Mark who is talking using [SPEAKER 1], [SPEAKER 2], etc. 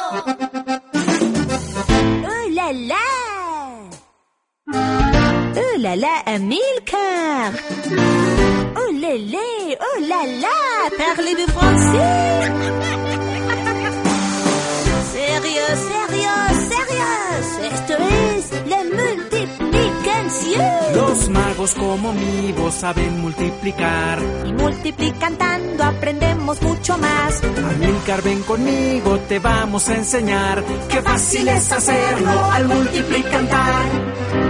[SPEAKER 1] Oh là là! Oh là là, Amilcar! Oh lélé, oh là là, parlez-vous français? Sérieux, sérieux, sérieux, esto es la multiplicación.
[SPEAKER 2] Los magos como mi voz saben multiplicar.
[SPEAKER 1] Y multiplicando aprendemos mucho más.
[SPEAKER 2] Amilcar, ven conmigo, te vamos a enseñar. Qué fácil es hacerlo al multiplicar.